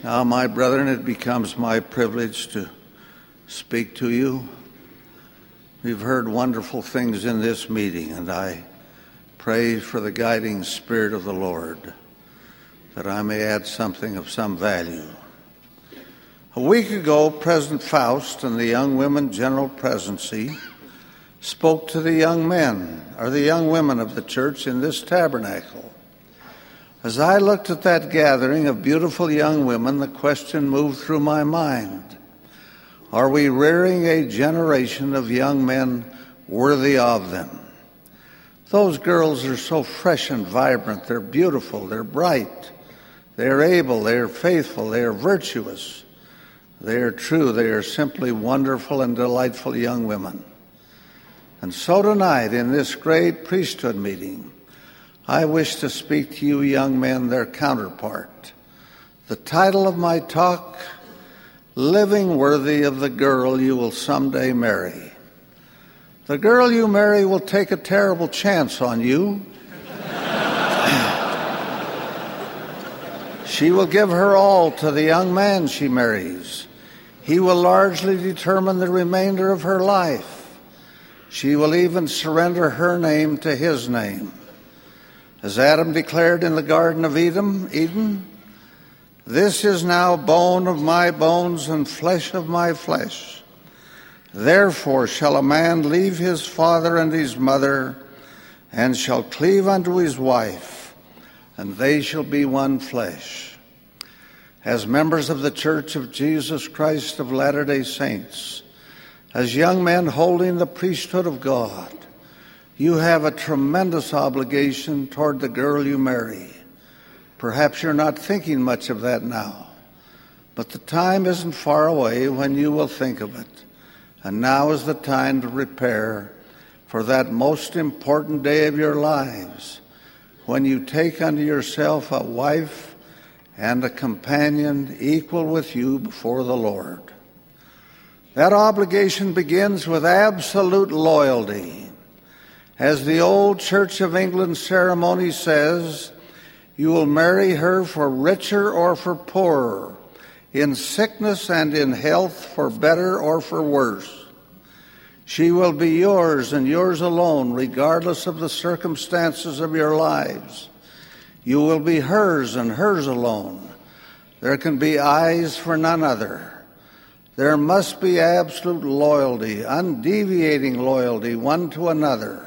Now, my brethren, it becomes my privilege to speak to you. We've heard wonderful things in this meeting, and I pray for the guiding Spirit of the Lord that I may add something of some value. A week ago, President Faust and the Young Women General Presidency spoke to the young men, or the young women of the church in this tabernacle. As I looked at that gathering of beautiful young women, the question moved through my mind: are we rearing a generation of young men worthy of them? Those girls are so fresh and vibrant. They're beautiful. They're bright. They're able. They're faithful. They're virtuous. They are true. They are simply wonderful and delightful young women. And so tonight, in this great priesthood meeting, I wish to speak to you young men, their counterpart. The title of my talk: Living Worthy of the Girl You Will Someday Marry. The girl you marry will take a terrible chance on you. She will give her all to the young man she marries. He will largely determine the remainder of her life. She will even surrender her name to his name. As Adam declared in the Garden of Eden, "This is now bone of my bones and flesh of my flesh. Therefore shall a man leave his father and his mother, and shall cleave unto his wife, and they shall be one flesh." As members of the Church of Jesus Christ of Latter-day Saints, as young men holding the priesthood of God, you have a tremendous obligation toward the girl you marry. Perhaps you're not thinking much of that now, but the time isn't far away when you will think of it. And now is the time to prepare for that most important day of your lives, when you take unto yourself a wife and a companion equal with you before the Lord. That obligation begins with absolute loyalty. As the old Church of England ceremony says, you will marry her for richer or for poorer, in sickness and in health, for better or for worse. She will be yours and yours alone, regardless of the circumstances of your lives. You will be hers and hers alone. There can be eyes for none other. There must be absolute loyalty, undeviating loyalty one to another.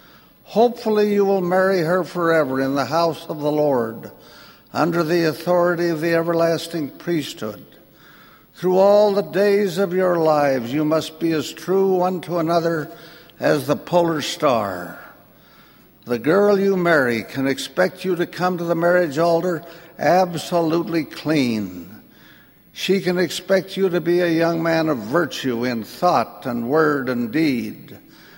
Hopefully you will marry her forever in the house of the Lord, under the authority of the everlasting priesthood. Through all the days of your lives, you must be as true one to another as the polar star. The girl you marry can expect you to come to the marriage altar absolutely clean. She can expect you to be a young man of virtue in thought and word and deed.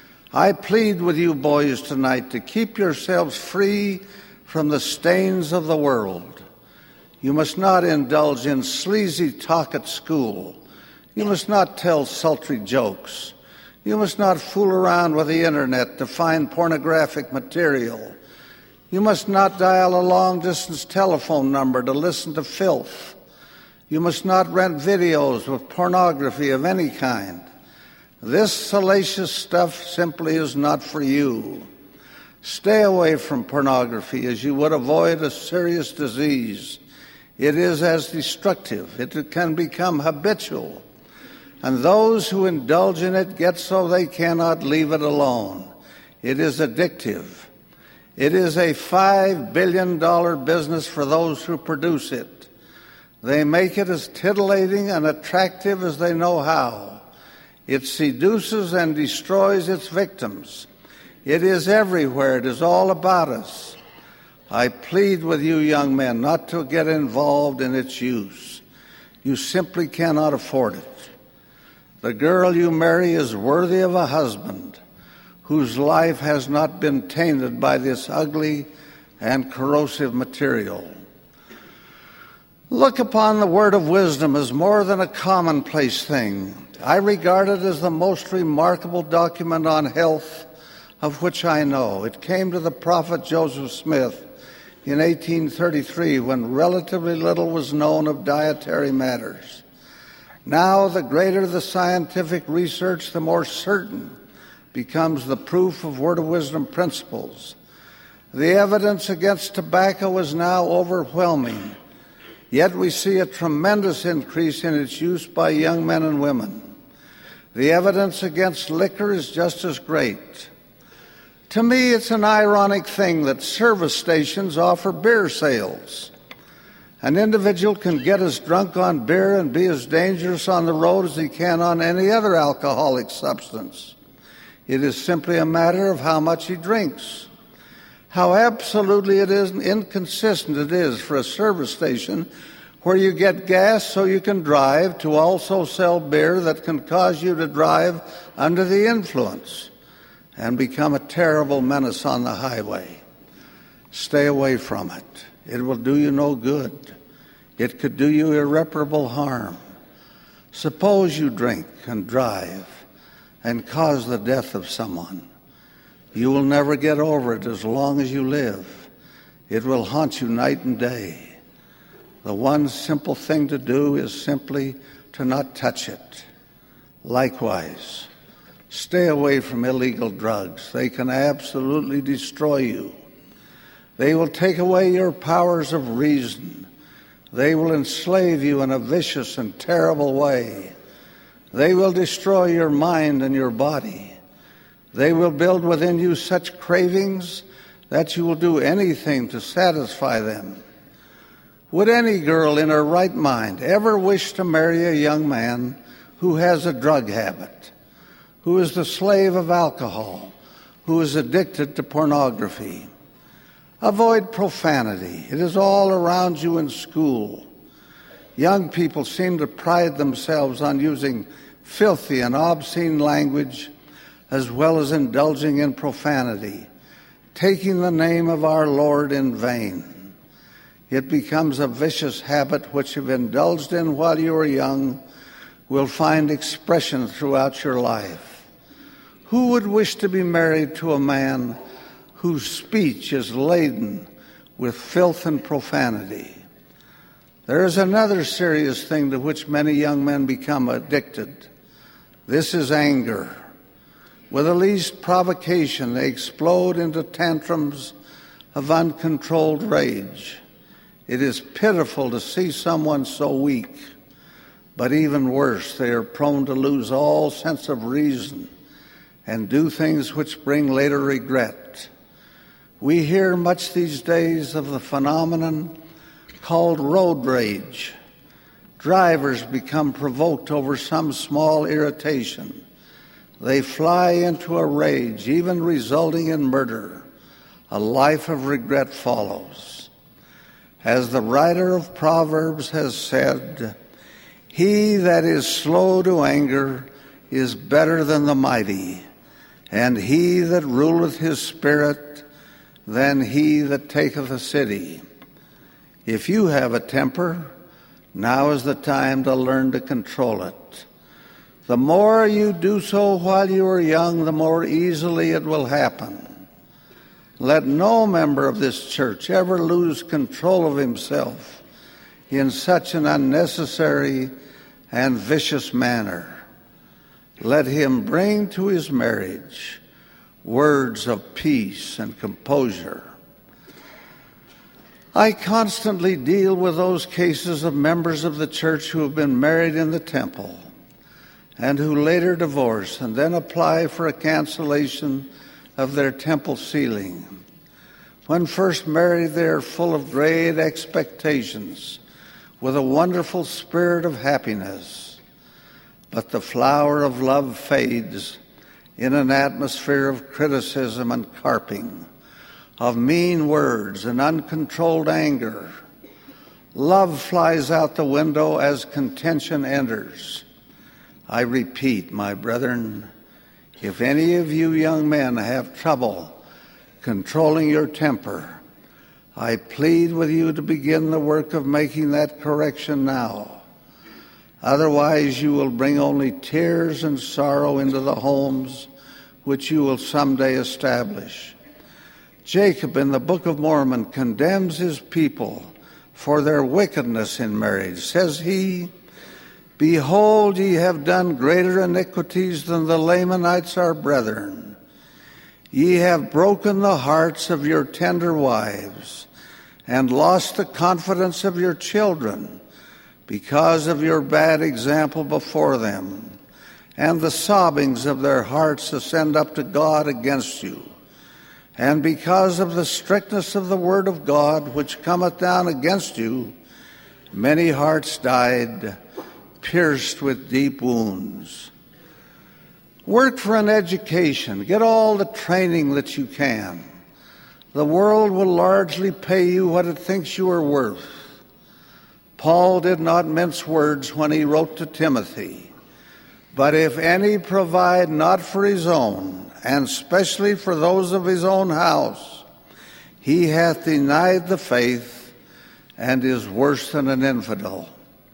I plead with you boys tonight to keep yourselves free from the stains of the world. You must not indulge in sleazy talk at school. You must not tell sultry jokes. You must not fool around with the internet to find pornographic material. You must not dial a long-distance telephone number to listen to filth. You must not rent videos with pornography of any kind. This salacious stuff simply is not for you. Stay away from pornography as you would avoid a serious disease. It is as destructive. It can become habitual. And those who indulge in it get so they cannot leave it alone. It is addictive. It is a $5 billion business for those who produce it. They make it as titillating and attractive as they know how. It seduces and destroys its victims. It is everywhere. It is all about us. I plead with you young men not to get involved in its use. You simply cannot afford it. The girl you marry is worthy of a husband whose life has not been tainted by this ugly and corrosive material. Look upon the word of wisdom as more than a commonplace thing. I regard it as the most remarkable document on health of which I know. It came to the prophet Joseph Smith in 1833 when relatively little was known of dietary matters. Now, the greater the scientific research, the more certain becomes the proof of word of wisdom principles. The evidence against tobacco is now overwhelming, yet we see a tremendous increase in its use by young men and women. The evidence against liquor is just as great. To me, it's an ironic thing that service stations offer beer sales. An individual can get as drunk on beer and be as dangerous on the road as he can on any other alcoholic substance. It is simply a matter of how much he drinks. How absolutely inconsistent it is for a service station where you get gas so you can drive to also sell beer that can cause you to drive under the influence and become a terrible menace on the highway. Stay away from it. It will do you no good. It could do you irreparable harm. Suppose you drink and drive and cause the death of someone. You will never get over it as long as you live. It will haunt you night and day. The one simple thing to do is simply to not touch it. Likewise, stay away from illegal drugs. They can absolutely destroy you. They will take away your powers of reason. They will enslave you in a vicious and terrible way. They will destroy your mind and your body. They will build within you such cravings that you will do anything to satisfy them. Would any girl in her right mind ever wish to marry a young man who has a drug habit, who is the slave of alcohol, who is addicted to pornography? Avoid profanity. It is all around you in school. Young people seem to pride themselves on using filthy and obscene language as well as indulging in profanity, taking the name of our Lord in vain. It becomes a vicious habit which, if indulged in while you are young, will find expression throughout your life. Who would wish to be married to a man whose speech is laden with filth and profanity? There is another serious thing to which many young men become addicted. This is anger. With the least provocation, they explode into tantrums of uncontrolled rage. It is pitiful to see someone so weak, but even worse, they are prone to lose all sense of reason and do things which bring later regret. We hear much these days of the phenomenon called road rage. Drivers become provoked over some small irritation. They fly into a rage, even resulting in murder. A life of regret follows. As the writer of Proverbs has said, "He that is slow to anger is better than the mighty, and he that ruleth his spirit than he that taketh a city." If you have a temper, now is the time to learn to control it. The more you do so while you are young, the more easily it will happen. Let no member of this church ever lose control of himself in such an unnecessary and vicious manner. Let him bring to his marriage words of peace and composure. I constantly deal with those cases of members of the church who have been married in the temple and who later divorce and then apply for a cancellation of their temple sealing. When first married, they are full of great expectations, with a wonderful spirit of happiness. But the flower of love fades in an atmosphere of criticism and carping, of mean words and uncontrolled anger. Love flies out the window as contention enters. I repeat, my brethren, if any of you young men have trouble controlling your temper, I plead with you to begin the work of making that correction now. Otherwise, you will bring only tears and sorrow into the homes which you will someday establish. Jacob in the Book of Mormon condemns his people for their wickedness in marriage. Says he, "Behold, ye have done greater iniquities than the Lamanites our brethren. Ye have broken the hearts of your tender wives, and lost the confidence of your children, because of your bad example before them, and the sobbings of their hearts ascend up to God against you. And because of the strictness of the word of God which cometh down against you, many hearts died, pierced with deep wounds." Work for an education. Get all the training that you can. The world will largely pay you what it thinks you are worth. Paul did not mince words when he wrote to Timothy. "But if any provide not for his own, and specially for those of his own house, he hath denied the faith and is worse than an infidel."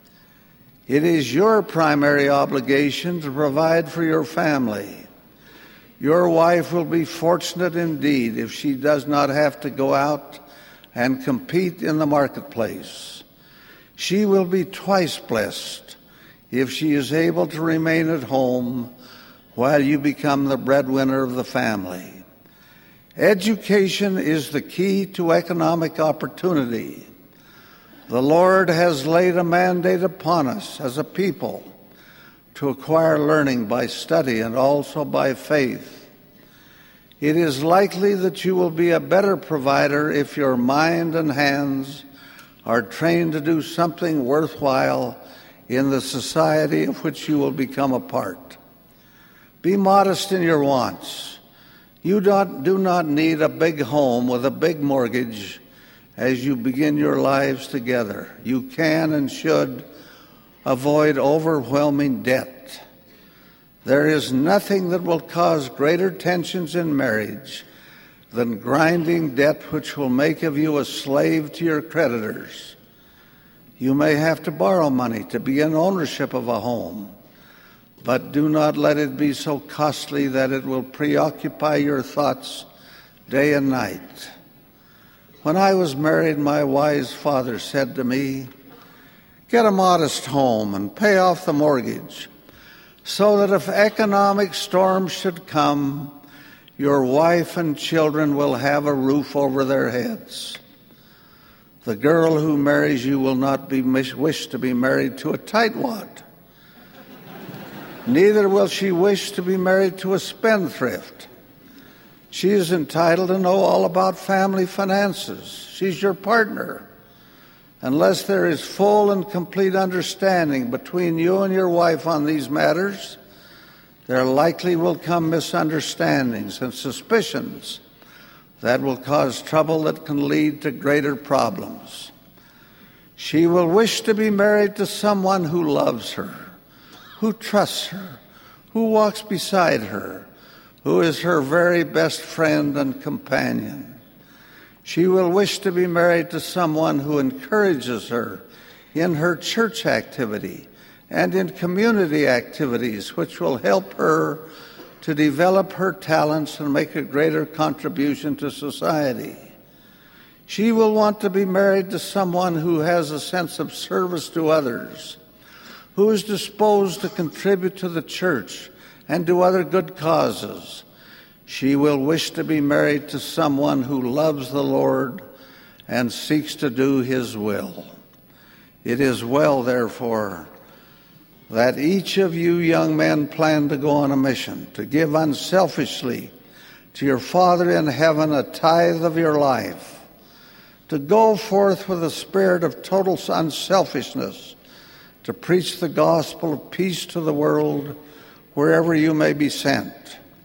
It is your primary obligation to provide for your family. Your wife will be fortunate indeed if she does not have to go out and compete in the marketplace. She will be twice blessed if she is able to remain at home while you become the breadwinner of the family. Education is the key to economic opportunity. The Lord has laid a mandate upon us as a people to acquire learning by study and also by faith. It is likely that you will be a better provider if your mind and hands are trained to do something worthwhile in the society of which you will become a part. Be modest in your wants. You do not need a big home with a big mortgage as you begin your lives together. You can and should avoid overwhelming debt. There is nothing that will cause greater tensions in marriage than grinding debt which will make of you a slave to your creditors. You may have to borrow money to begin ownership of a home, but do not let it be so costly that it will preoccupy your thoughts day and night. When I was married, my wise father said to me, "Get a modest home and pay off the mortgage, so that if economic storms should come, your wife and children will have a roof over their heads. The girl who marries you will not wish to be married to a tightwad. Neither will she wish to be married to a spendthrift. She is entitled to know all about family finances. She's your partner. Unless there is full and complete understanding between you and your wife on these matters, there likely will come misunderstandings and suspicions that will cause trouble that can lead to greater problems. She will wish to be married to someone who loves her, who trusts her, who walks beside her, who is her very best friend and companion. She will wish to be married to someone who encourages her in her church activity and in community activities, which will help her to develop her talents and make a greater contribution to society. She will want to be married to someone who has a sense of service to others, who is disposed to contribute to the church and to other good causes. She will wish to be married to someone who loves the Lord and seeks to do His will. It is well, therefore, that each of you young men plan to go on a mission, to give unselfishly to your Father in heaven a tithe of your life, to go forth with a spirit of total unselfishness, to preach the gospel of peace to the world wherever you may be sent.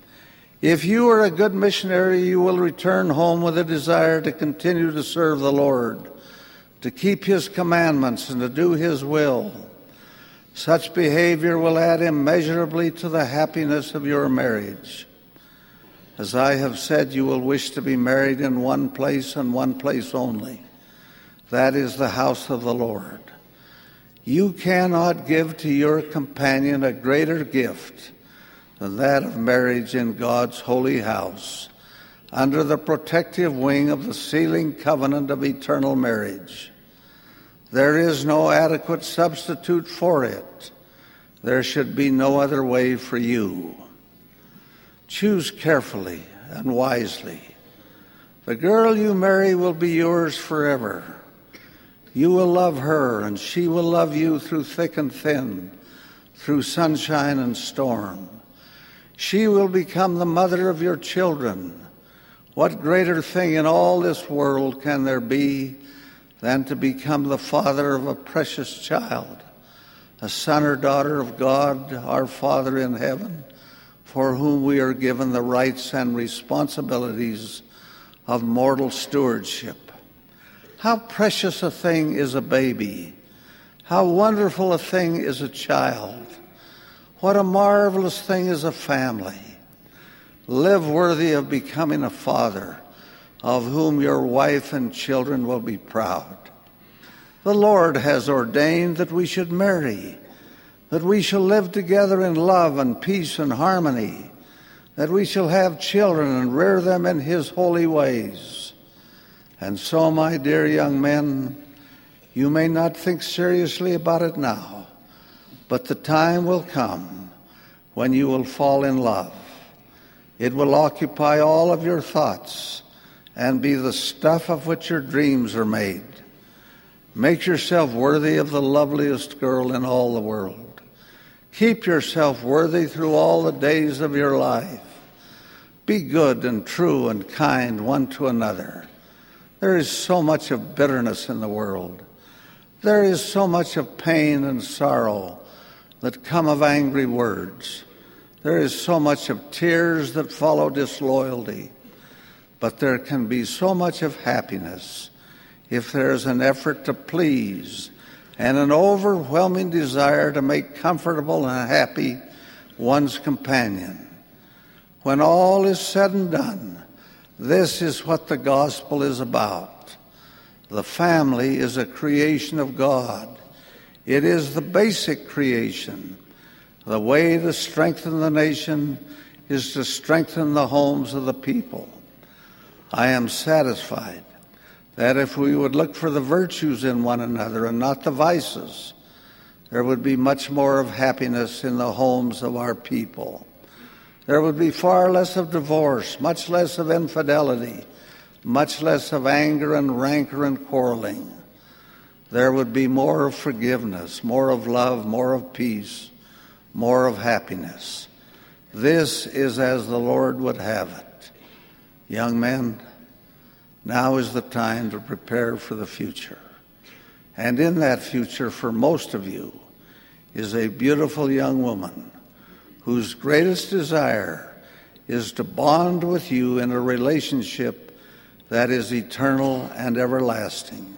If you are a good missionary, you will return home with a desire to continue to serve the Lord, to keep His commandments and to do His will. Such behavior will add immeasurably to the happiness of your marriage. As I have said, you will wish to be married in one place and one place only. That is the house of the Lord. You cannot give to your companion a greater gift than that of marriage in God's holy house. under the protective wing of the sealing covenant of eternal marriage. There is no adequate substitute for it. There should be no other way for you. Choose carefully and wisely. The girl you marry will be yours forever. You will love her, and she will love you through thick and thin, through sunshine and storm. She will become the mother of your children. What greater thing in all this world can there be than to become the father of a precious child, a son or daughter of God, our Father in heaven, for whom we are given the rights and responsibilities of mortal stewardship. How precious a thing is a baby. How wonderful a thing is a child. What a marvelous thing is a family. Live worthy of becoming a father, of whom your wife and children will be proud. The Lord has ordained that we should marry, that we shall live together in love and peace and harmony, that we shall have children and rear them in His holy ways. And so, my dear young men, you may not think seriously about it now, but the time will come when you will fall in love. It will occupy all of your thoughts and be the stuff of which your dreams are made. Make yourself worthy of the loveliest girl in all the world. Keep yourself worthy through all the days of your life. Be good and true and kind one to another. There is so much of bitterness in the world. There is so much of pain and sorrow that come of angry words. There is so much of tears that follow disloyalty. But there can be so much of happiness if there is an effort to please and an overwhelming desire to make comfortable and happy one's companion. When all is said and done, this is what the gospel is about. The family is a creation of God. It is the basic creation. The way to strengthen the nation is to strengthen the homes of the people. I am satisfied that if we would look for the virtues in one another and not the vices, there would be much more of happiness in the homes of our people. There would be far less of divorce, much less of infidelity, much less of anger and rancor and quarreling. There would be more of forgiveness, more of love, more of peace, more of happiness. This is as the Lord would have it. Young men, now is the time to prepare for the future. And in that future, for most of you, is a beautiful young woman whose greatest desire is to bond with you in a relationship that is eternal and everlasting.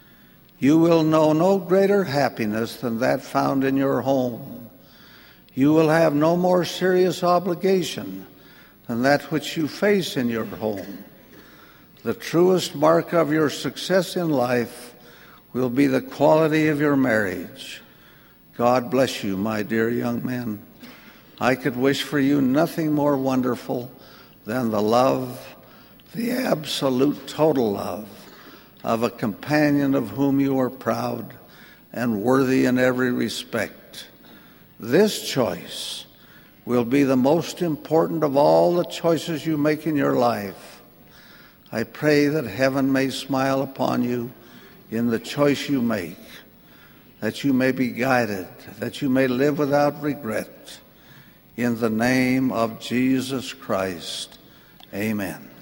You will know no greater happiness than that found in your home. You will have no more serious obligation than that which you face in your home. The truest mark of your success in life will be the quality of your marriage. God bless you, my dear young men. I could wish for you nothing more wonderful than the love, the absolute total love, of a companion of whom you are proud and worthy in every respect. This choice will be the most important of all the choices you make in your life. I pray that heaven may smile upon you in the choice you make, that you may be guided, that you may live without regret. In the name of Jesus Christ, amen.